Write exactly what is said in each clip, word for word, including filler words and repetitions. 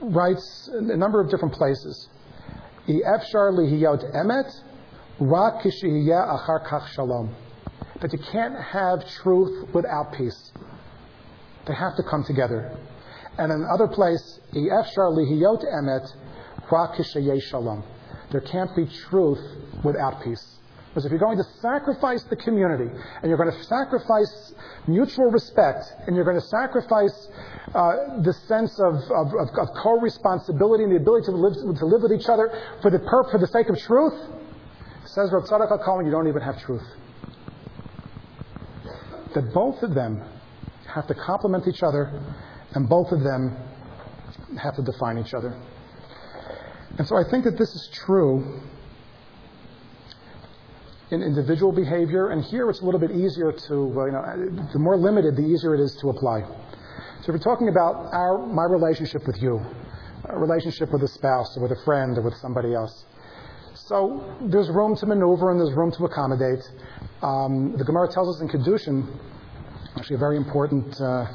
writes in a number of different places, Efshar lihiyot emet, rak kishiyeh achar kach shalom. That you can't have truth without peace. They have to come together. And in another place, Efshar lihiyot emet, rak kishiyeh shalom. There can't be truth without peace. Because if you're going to sacrifice the community, and you're going to sacrifice mutual respect, and you're going to sacrifice uh, the sense of, of, of, of co-responsibility and the ability to live, to live with each other for the per, for the sake of truth, says Rav Tzadok HaKohen, you don't even have truth. That both of them have to complement each other, and both of them have to define each other. And so I think that this is true in individual behavior, and here it's a little bit easier to, uh, you know, the more limited, the easier it is to apply. So if we're talking about our my relationship with you, a relationship with a spouse, or with a friend, or with somebody else. So there's room to maneuver and there's room to accommodate. Um, the Gemara tells us in Kedushin, actually a very important, uh,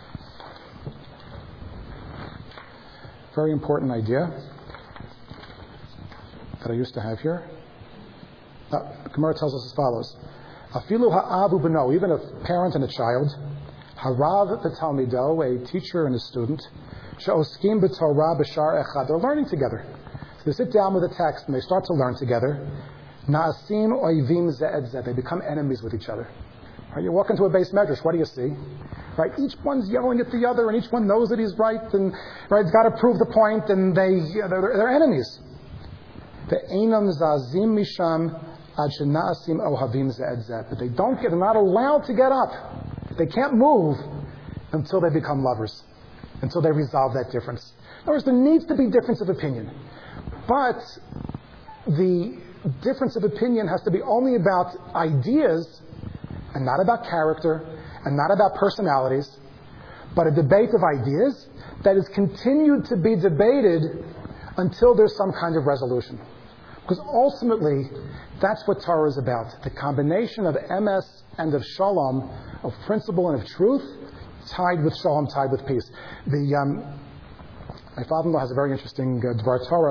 very important idea that I used to have here. Uh, the Gemara tells us as follows: Afilu ha'avu b'no, even a parent and a child, harav v'talmido, a teacher and a student, she'oskim b'torah b'shar echad, they're learning together. So they sit down with a text and they start to learn together. Na'asim oivim ze'ed zeh, they become enemies with each other. Right, you walk into a base medrash, what do you see? Right, each one's yelling at the other, and each one knows that he's right, and right, he's got to prove the point, and they they're, they're enemies. Ve'enam zazim misham. But they don't get, they're not allowed to get up. They can't move until they become lovers, until they resolve that difference. In other words, there needs to be difference of opinion. But the difference of opinion has to be only about ideas and not about character and not about personalities, but a debate of ideas that is continued to be debated until there's some kind of resolution. Because ultimately, that's what Torah is about. The combination of emes and of shalom, of principle and of truth, tied with shalom, tied with peace. The, um, my father-in-law has a very interesting uh, Dvar Torah.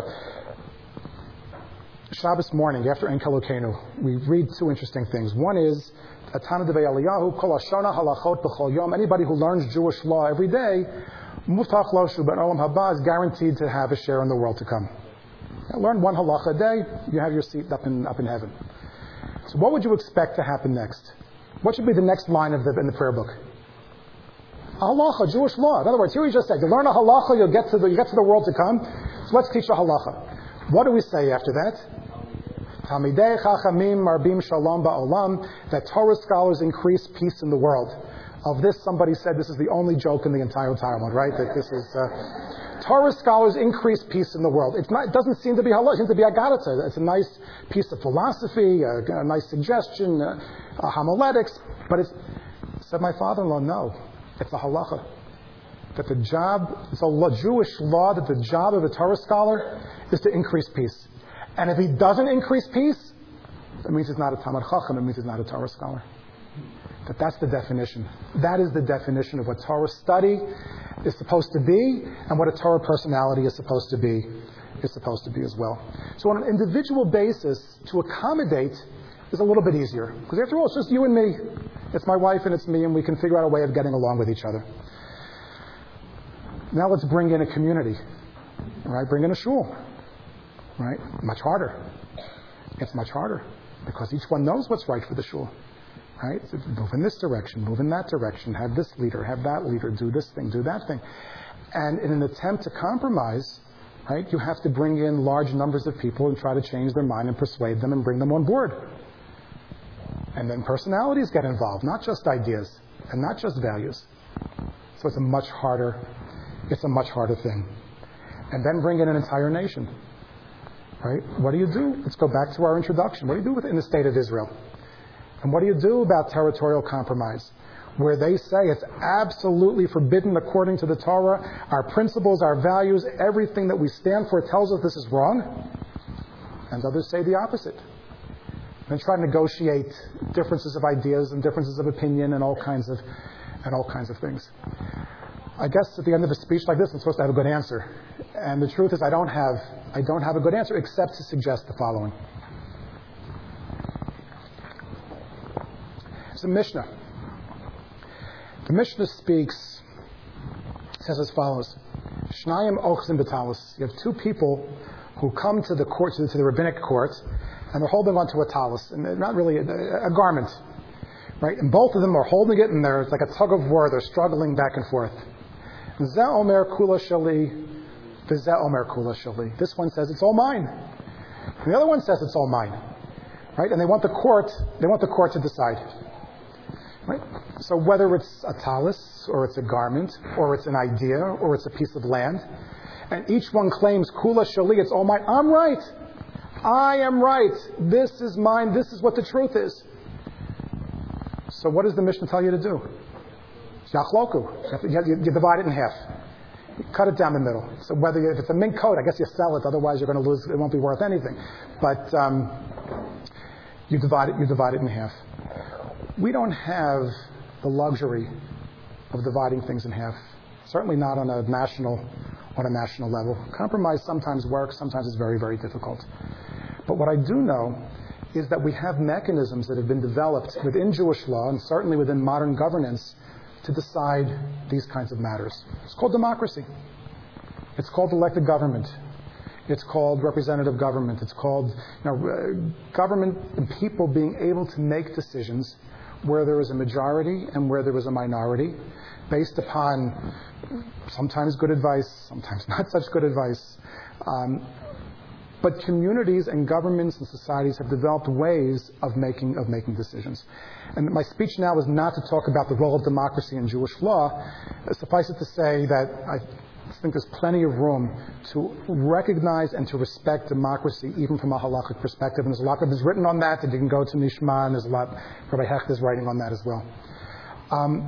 Shabbos morning, after En Kalokenu, we read two interesting things. One is, Atana Devei Eliyahu, Kol Hashana Halachot B'chol Yom. Anybody who learns Jewish law every day, Muftach Lo Shu Ben Olam Haba, is guaranteed to have a share in the world to come. Learn one halacha a day, you have your seat up in up in heaven. So what would you expect to happen next? What should be the next line of the, in the prayer book? A halacha, Jewish law. In other words, here he just said, you learn a halacha, you'll get to the you get to the world to come. So let's teach a halacha. What do we say after that? Talmidei chachamim marbim shalom ba'olam, that Torah scholars increase peace in the world. Of this, somebody said this is the only joke in the entire Talmud, right? That this is uh, Torah scholars increase peace in the world. It's not, it doesn't seem to be halal. It seems to be agadata. It's a nice piece of philosophy, a, a nice suggestion, a, a homiletics. But it's, said my father-in-law, no, it's a halacha. That the job, it's a Jewish law that the job of a Torah scholar is to increase peace. And if he doesn't increase peace, that means he's not a Talmid Chacham. It means he's not a Torah scholar. That that's the definition. That is the definition of what Torah study is supposed to be and what a Torah personality is supposed to be is supposed to be as well. So on an individual basis, to accommodate is a little bit easier. Because after all, it's just you and me. It's my wife and it's me, and we can figure out a way of getting along with each other. Now let's bring in a community. Right? Bring in a shul. Right? Much harder. It's much harder. Because each one knows what's right for the shul. Right? So move in this direction, move in that direction, have this leader, have that leader, do this thing, do that thing. And in an attempt to compromise, right, you have to bring in large numbers of people and try to change their mind and persuade them and bring them on board. And then personalities get involved, not just ideas and not just values. So it's a much harder, it's a much harder thing. And then bring in an entire nation. Right? What do you do? Let's go back to our introduction. What do you do within the state of Israel? And what do you do about territorial compromise? Where they say it's absolutely forbidden according to the Torah, our principles, our values, everything that we stand for tells us this is wrong. And others say the opposite. And try to negotiate differences of ideas and differences of opinion and all kinds of and all kinds of things. I guess at the end of a speech like this, I'm supposed to have a good answer. And the truth is I don't have, I don't have a good answer except to suggest the following. It's a Mishnah. The Mishnah speaks, says as follows. Shnayim ochzim b'talis. You have two people who come to the court, to the, to the rabbinic court, and they're holding onto a talis, and they're not really a, a garment, right? And both of them are holding it, and they're, it's like a tug of war. They're struggling back and forth. Zeh omer kula shali, v'zeh omer kula shali. This one says it's all mine, and the other one says it's all mine, right? And they want the court, they want the court to decide, right? So whether it's a talis, or it's a garment, or it's an idea, or it's a piece of land, and each one claims kula shali, it's all mine. I'm right. I am right. This is mine. This is what the truth is. So what does the Mishnah tell you to do? Yachloku. You, you, you divide it in half. You cut it down the middle. So whether you, if it's a mink coat, I guess you sell it. Otherwise, you're going to lose. It won't be worth anything. But um, you divide it. You divide it in half. We don't have the luxury of dividing things in half. Certainly not on a national on a national level. Compromise sometimes works. Sometimes it's very, very difficult. But what I do know is that we have mechanisms that have been developed within Jewish law and certainly within modern governance to decide these kinds of matters. It's called democracy. It's called elected government. It's called representative government. It's called you know, uh, government and people being able to make decisions where there is a majority and where there is a minority based upon sometimes good advice, sometimes not such good advice. Um, But communities and governments and societies have developed ways of making of making decisions. And my speech now is not to talk about the role of democracy in Jewish law. Suffice it to say that I think there's plenty of room to recognize and to respect democracy, even from a halachic perspective. And there's a lot that is written on that, and you can go to Mishma, and there's a lot, Rabbi Hecht is writing on that as well. Um,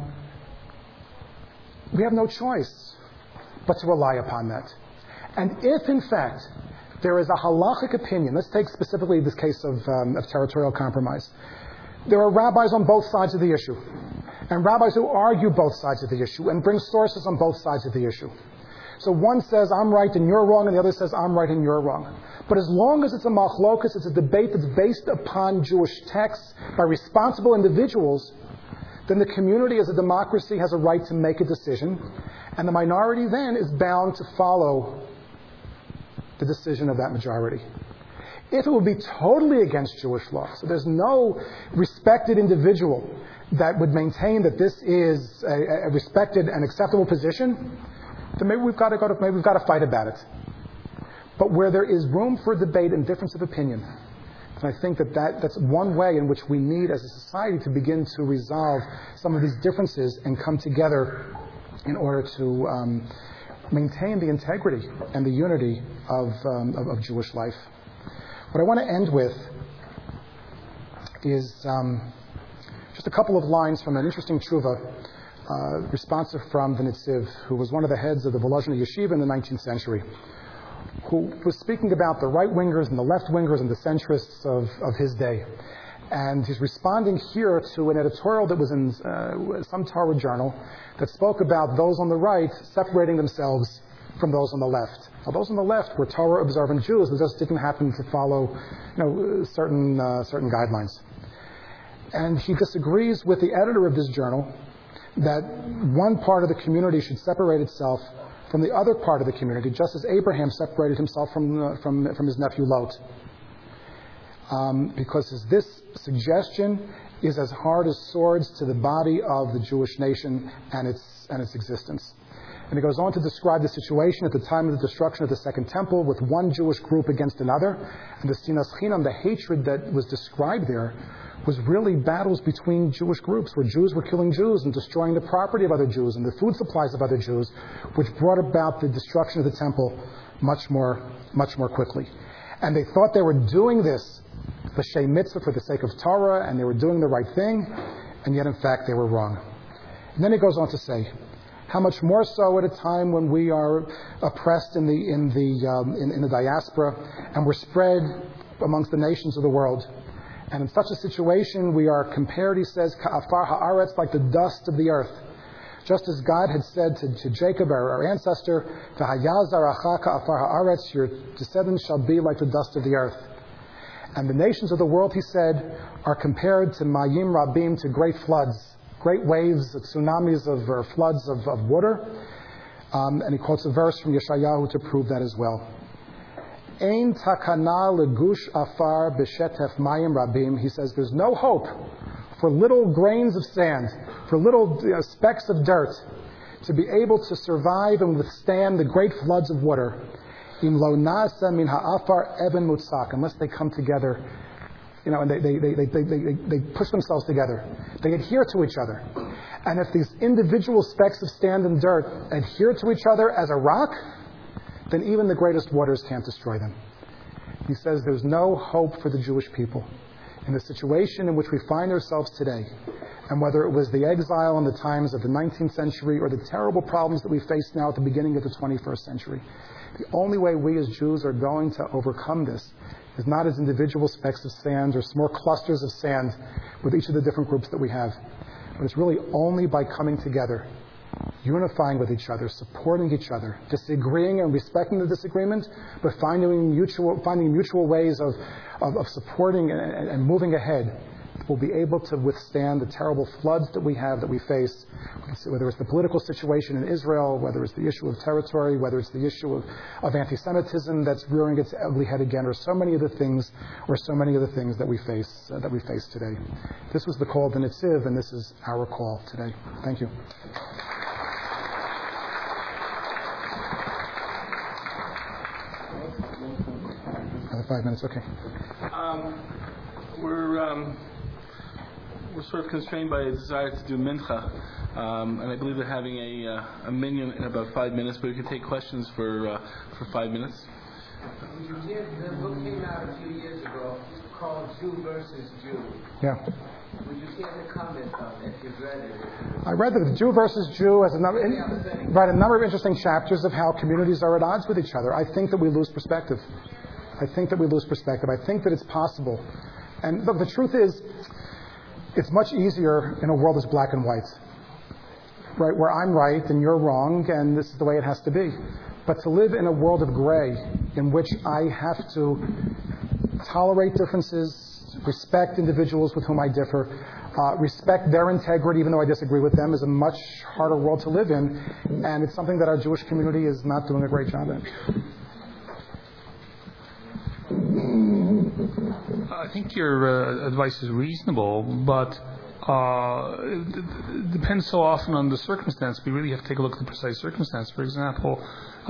we have no choice but to rely upon that. And if, in fact, there is a halachic opinion. Let's take specifically this case of, um, of territorial compromise. There are rabbis on both sides of the issue, and rabbis who argue both sides of the issue and bring sources on both sides of the issue. So one says, I'm right and you're wrong, and the other says, I'm right and you're wrong. But as long as it's a machlokas, it's a debate that's based upon Jewish texts by responsible individuals, then the community as a democracy has a right to make a decision, and the minority then is bound to follow the decision of that majority. If it would be totally against Jewish law, so there's no respected individual that would maintain that this is a, a respected and acceptable position, then maybe we've got to go to, maybe we've got to fight about it. But where there is room for debate and difference of opinion, and I think that, that that's one way in which we need as a society to begin to resolve some of these differences and come together in order to um, maintain the integrity and the unity of, um, of, of Jewish life. What I want to end with is um, just a couple of lines from an interesting tshuva, uh, responsive from the Nitziv, who was one of the heads of the Volozhina Yeshiva in the nineteenth century, who was speaking about the right-wingers and the left-wingers and the centrists of, of his day. And he's responding here to an editorial that was in uh, some Torah journal that spoke about those on the right separating themselves from those on the left. Now, those on the left were Torah-observant Jews that just didn't happen to follow, you know, certain uh, certain guidelines. And he disagrees with the editor of this journal that one part of the community should separate itself from the other part of the community, just as Abraham separated himself from uh, from from his nephew Lot. Um, because this suggestion is as hard as swords to the body of the Jewish nation and its and its existence. And he goes on to describe the situation at the time of the destruction of the Second Temple with one Jewish group against another. And the sinas chinam, the hatred that was described there, was really battles between Jewish groups where Jews were killing Jews and destroying the property of other Jews and the food supplies of other Jews, which brought about the destruction of the temple much more, much more quickly. And they thought they were doing this l'shem mitzvah, for the sake of Torah, and they were doing the right thing, and yet in fact they were wrong. And then he goes on to say, how much more so at a time when we are oppressed in the in the um, in, in the diaspora, and we're spread amongst the nations of the world. And in such a situation, we are compared, he says, ka'afar ha'aretz, like the dust of the earth. Just as God had said to, to Jacob, our, our ancestor, your descendants shall be like the dust of the earth. And the nations of the world, he said, are compared to Mayim Rabim, to great floods, great waves, tsunamis of or floods of, of water. Um, and he quotes a verse from Yeshayahu to prove that as well. Ein takana legush afar b'shetef mayim rabim. He says there's no hope for little grains of sand, for little you know, specks of dirt, to be able to survive and withstand the great floods of water. Im lo nasa min ha'afar eben mutzak, unless they come together, you know, and they, they, they, they, they, they, they push themselves together. They adhere to each other. And if these individual specks of sand and dirt adhere to each other as a rock, then even the greatest waters can't destroy them. He says there's no hope for the Jewish people in the situation in which we find ourselves today. And whether it was the exile in the times of the nineteenth century or the terrible problems that we face now at the beginning of the twenty-first century, the only way we as Jews are going to overcome this is not as individual specks of sand or small clusters of sand with each of the different groups that we have, but it's really only by coming together, unifying with each other, supporting each other, disagreeing and respecting the disagreement, but finding mutual, finding mutual ways of, of, of supporting and, and moving ahead. We'll be able to withstand the terrible floods that we have, that we face, whether it's the political situation in Israel, whether it's the issue of territory, whether it's the issue of, of anti-Semitism that's rearing its ugly head again, or so many of the things, or so many of the things that we face uh, that we face today. This was the call of the Netziv, and this is our call today. Thank you. Another five minutes, okay. Um, we're um, we're sort of constrained by a desire to do mincha, um, and I believe they're having a uh, a minyan in about five minutes, but we can take questions for uh, for five minutes. You did, the book came out a few years ago called Jew versus Jew. Yeah. Would you care to comment on it if you've read it? I read that Jew versus Jew has a number, in, right, a number of interesting chapters of how communities are at odds with each other. I think that we lose perspective. I think that we lose perspective. I think that it's possible. And look, the truth is, it's much easier in a world that's black and white, right, where I'm right and you're wrong, and this is the way it has to be. But to live in a world of gray, in which I have to tolerate differences, respect individuals with whom I differ, uh, respect their integrity even though I disagree with them, is a much harder world to live in, and it's something that our Jewish community is not doing a great job at. I think your uh, advice is reasonable, but uh, it, it depends so often on the circumstance. We really have to take a look at the precise circumstance. For example,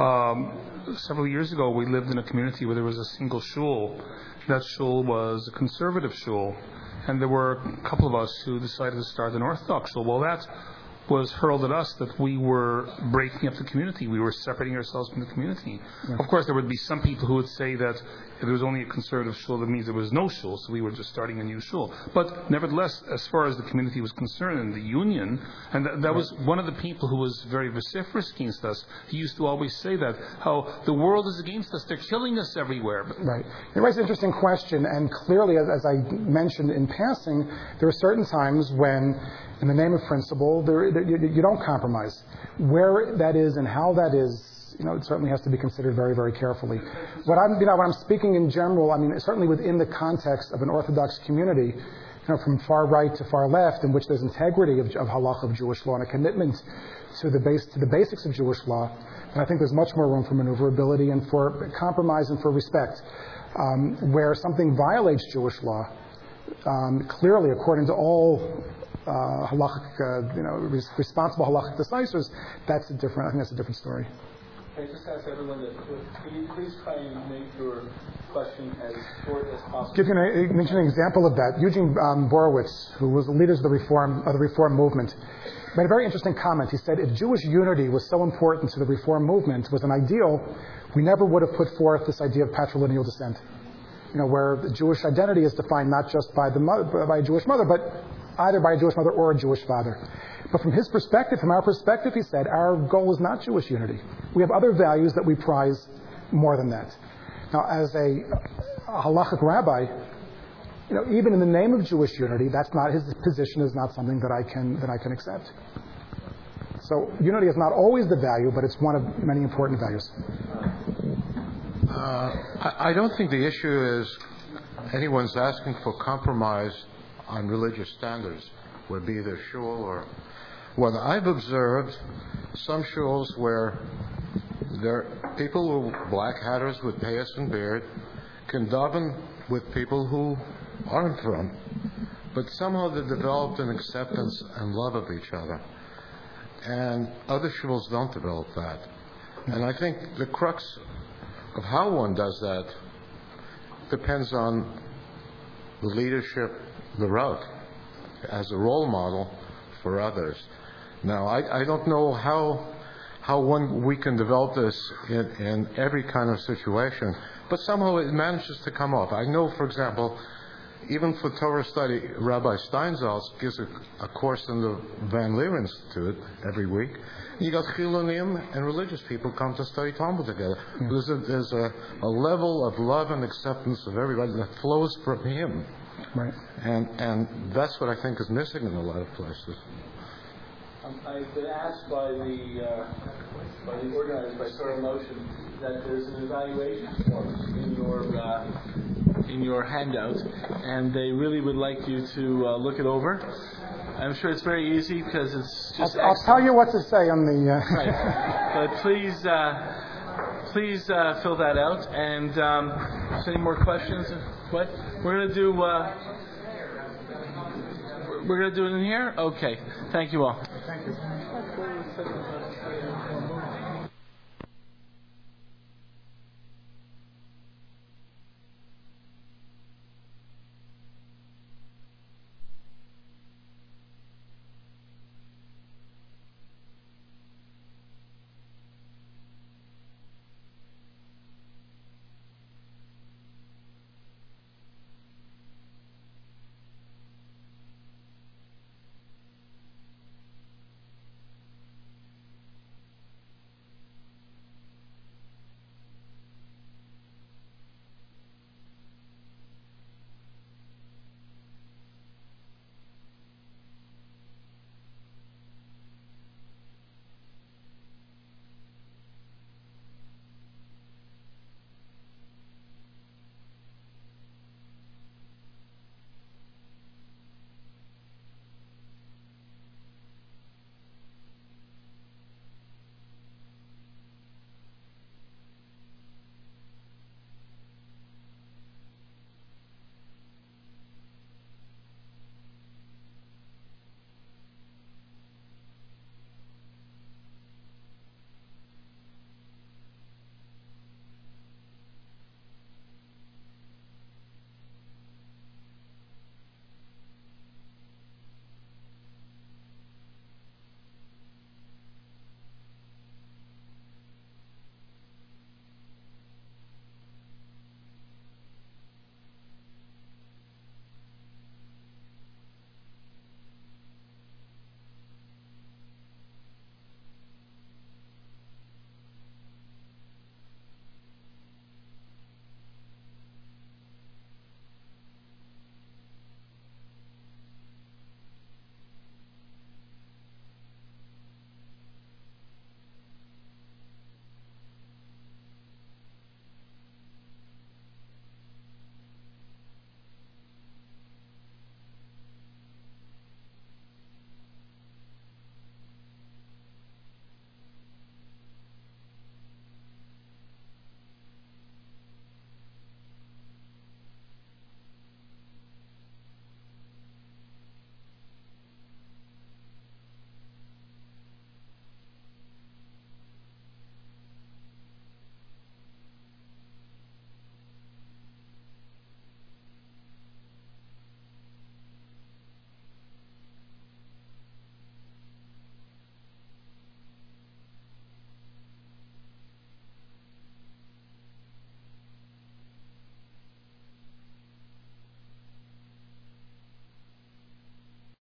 um, several years ago, we lived in a community where there was a single shul. That shul was a conservative shul, and there were a couple of us who decided to start an Orthodox shul. Well, that was hurled at us that we were breaking up the community. We were separating ourselves from the community. Yeah. Of course, there would be some people who would say that if there was only a conservative shul, that means there was no shul, so we were just starting a new shul. But nevertheless, as far as the community was concerned and the union, and that, that was one of the people who was very vociferous against us. He used to always say that, how the world is against us, they're killing us everywhere. Right. You raise an interesting question, and clearly, as, as I mentioned in passing, there are certain times when, in the name of principle, there, you, you don't compromise. Where that is and how that is, you know, it certainly has to be considered very, very carefully. What I'm, you know, when I'm speaking in general, I mean, certainly within the context of an Orthodox community, you know, from far right to far left, in which there's integrity of, of halakha, of Jewish law, and a commitment to the base to the basics of Jewish law, and I think there's much more room for maneuverability and for compromise and for respect. Um, where something violates Jewish law, um, clearly, according to all Uh, halachic, uh, you know, res- responsible halachic decisors, that's a different. I think that's a different story. Can I just ask everyone that, can you please try and make your question as short as possible? Give you an, mention an example of that. Eugene um, Borowitz, who was the leader of the reform of the Reform movement, made a very interesting comment. He said, if Jewish unity was so important to the Reform movement, was an ideal, we never would have put forth this idea of patrilineal descent. You know, where the Jewish identity is defined not just by the mother, by a Jewish mother, but either by a Jewish mother or a Jewish father. But from his perspective, from our perspective, he said, our goal is not Jewish unity. We have other values that we prize more than that. Now, as a, a halachic rabbi, you know, even in the name of Jewish unity, that's not his position is not something that I can that I can accept. So unity is not always the value, but it's one of many important values. Uh, I, I don't think the issue is anyone's asking for compromise on religious standards, would be the shul or... Well, I've observed some shuls where there are people who black hatters with payas and beard can daven with people who aren't from, but somehow they developed an acceptance and love of each other. And other shuls don't develop that. And I think the crux of how one does that depends on the leadership, the Rav, as a role model for others. Now, I, I don't know how how one we can develop this in, in every kind of situation, but somehow it manages to come off. I know, for example, even for Torah study, Rabbi Steinsaltz gives a, a course in the Van Leer Institute every week. You got Chilunim and religious people come to study Talmud together. Yeah. There's, a, there's a, a level of love and acceptance of everybody that flows from him. Right. And and that's what I think is missing in a lot of places. Um, I've been asked by the uh, by the organizers, by Torah Motion, that there's an evaluation form in your uh, in your handout, and they really would like you to uh, look it over. I'm sure it's very easy because it's just. I'll, I'll tell you what to say on the. Uh... Right. But please, uh, please uh, fill that out. And um, is there any more questions? What we're gonna do? Uh, we're gonna do it in here. Okay. Thank you all. Thank you.